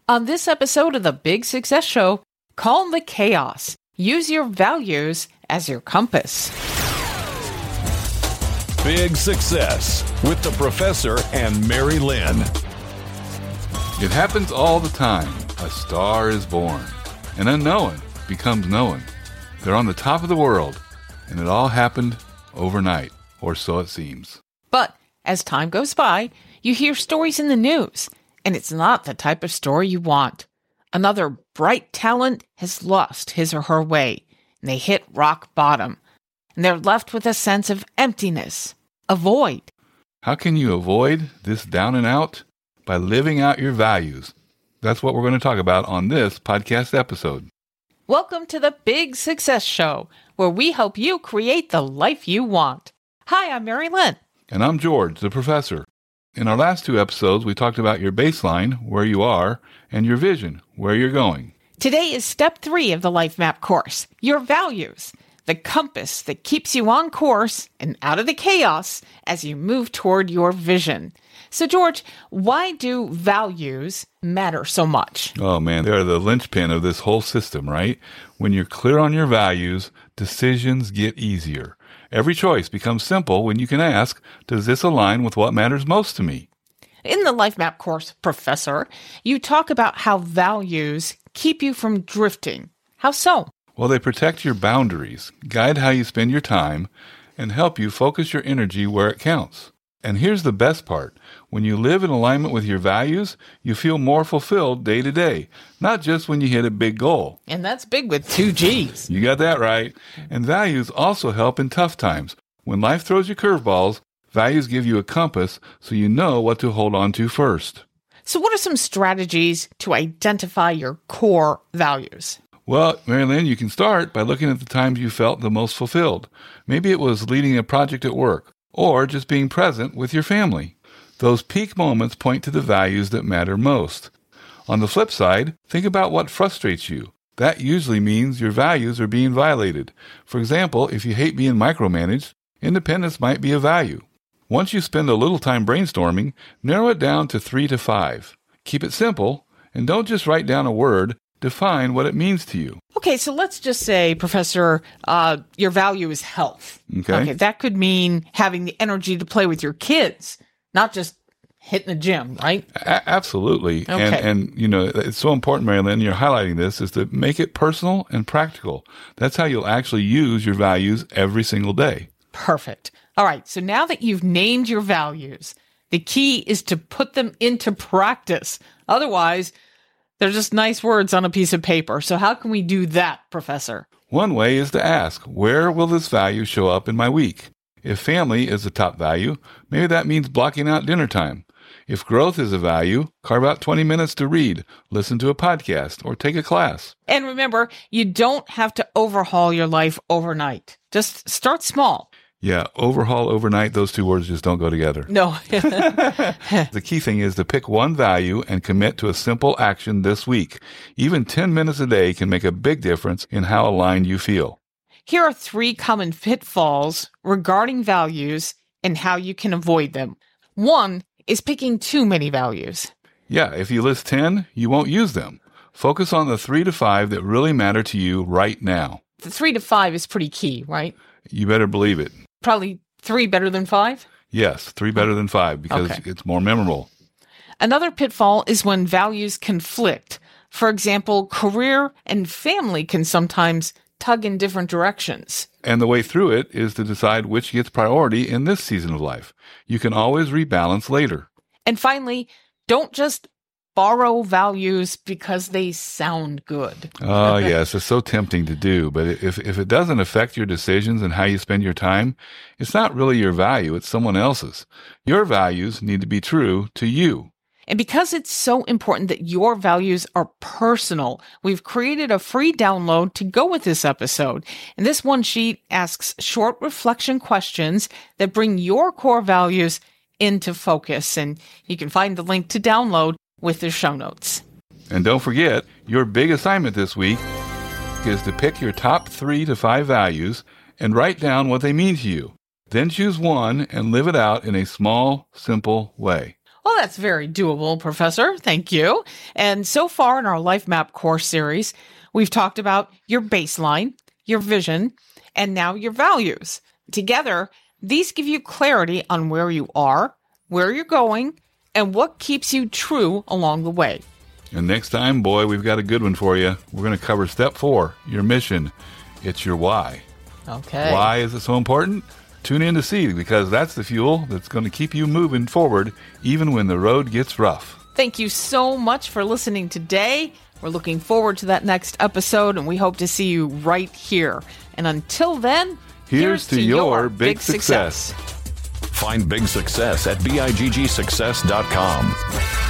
On this episode of the Big Success Show, calm the chaos. Use your values as your compass. Big Success with the Professor and Mary Lynn. It happens all the time. A star is born. An unknown becomes known. They're on the top of the world, and it all happened overnight, or so it seems. But as time goes by, you hear stories in the news, and it's not the type of story you want. Another bright talent has lost his or her way, and they hit rock bottom, and they're left with a sense of emptiness, a void. How can you avoid this down and out? By living out your values. That's what we're going to talk about on this podcast episode. Welcome to the Big Success Show, where we help you create the life you want. Hi, I'm Mary Lynn. And I'm George, the Professor. In our last two episodes, we talked about your baseline, where you are, and your vision, where you're going. Today is step 3 of the Life Map course, your values, the compass that keeps you on course and out of the chaos as you move toward your vision. So, George, why do values matter so much? Oh, man, they're the linchpin of this whole system, right? When you're clear on your values, decisions get easier. Every choice becomes simple when you can ask, does this align with what matters most to me? In the Life Map course, Professor, you talk about how values keep you from drifting. How so? Well, they protect your boundaries, guide how you spend your time, and help you focus your energy where it counts. And here's the best part. When you live in alignment with your values, you feel more fulfilled day to day, not just when you hit a big goal. And that's big with 2 G's. You got that right. And values also help in tough times. When life throws you curveballs, values give you a compass so you know what to hold on to first. So what are some strategies to identify your core values? Well, Mary Lynn, you can start by looking at the times you felt the most fulfilled. Maybe it was leading a project at work, or just being present with your family. Those peak moments point to the values that matter most. On the flip side, think about what frustrates you. That usually means your values are being violated. For example, if you hate being micromanaged, independence might be a value. Once you spend a little time brainstorming, narrow it down to 3 to 5. Keep it simple, and don't just write down a word. Define what it means to you. Okay, so let's just say, Professor, your value is health. Okay, that could mean having the energy to play with your kids, not just hitting the gym, right? Absolutely. Okay. And you know, it's so important, Mary Lynn, you're highlighting this, is to make it personal and practical. That's how you'll actually use your values every single day. Perfect. All right, so now that you've named your values, the key is to put them into practice. Otherwise, they're just nice words on a piece of paper. So how can we do that, Professor? One way is to ask, where will this value show up in my week? If family is the top value, maybe that means blocking out dinner time. If growth is a value, carve out 20 minutes to read, listen to a podcast, or take a class. And remember, you don't have to overhaul your life overnight. Just start small. Yeah, overhaul overnight, those two words just don't go together. No. The key thing is to pick one value and commit to a simple action this week. Even 10 minutes a day can make a big difference in how aligned you feel. Here are 3 common pitfalls regarding values and how you can avoid them. 1 is picking too many values. Yeah, if you list 10, you won't use them. Focus on the 3 to 5 that really matter to you right now. The 3 to 5 is pretty key, right? You better believe it. Probably 3 better than 5? Yes, 3 better than 5 because it's more memorable. Another pitfall is when values conflict. For example, career and family can sometimes tug in different directions. And the way through it is to decide which gets priority in this season of life. You can always rebalance later. And finally, don't just borrow values because they sound good. Oh, yes. It's so tempting to do. But if it doesn't affect your decisions and how you spend your time, it's not really your value. It's someone else's. Your values need to be true to you. And because it's so important that your values are personal, we've created a free download to go with this episode. And this one sheet asks short reflection questions that bring your core values into focus. And you can find the link to download with the show notes. And don't forget, your big assignment this week is to pick your top 3 to 5 values and write down what they mean to you. Then choose one and live it out in a small, simple way. Well, that's very doable, Professor. Thank you. And so far in our Life Map course series, we've talked about your baseline, your vision, and now your values. Together, these give you clarity on where you are, where you're going, and what keeps you true along the way. And next time, boy, we've got a good one for you. We're going to cover step 4, your mission. It's your why. Okay. Why is it so important? Tune in to see, because that's the fuel that's going to keep you moving forward even when the road gets rough. Thank you so much for listening today. We're looking forward to that next episode, and we hope to see you right here. And until then, here's to your big success. Find big success at biggsuccess.com.